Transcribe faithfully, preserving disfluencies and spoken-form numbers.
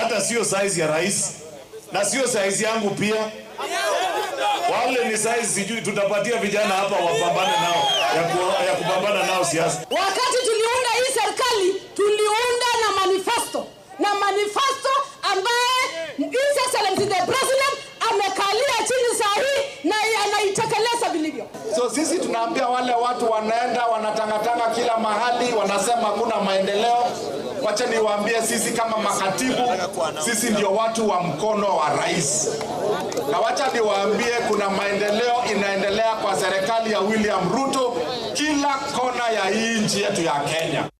hata sio size ya rais na sio size yangu pia. Wale ni size sijui tutapatia vijana hapa wapambane nao ya, ku, ya kupambana nao siasa. Wakati tuliunda hii serikali tuliunda na manifesto na manifesto ambaye His Excellency the President amekalia chini saa hii na anaitekeleza vilivyo. So sisi tunaambia wale watu wanaenda wanatangatanga kila mahali wanasema hakuna maendeleo. Wacha niwaambie sisi kama makatibu, sisi ndio watu wa mkono wa rais. Na wacha niwaambie kuna maendeleo inaendelea kwa serikali ya William Ruto kila kona ya hii nchi yetu ya Kenya.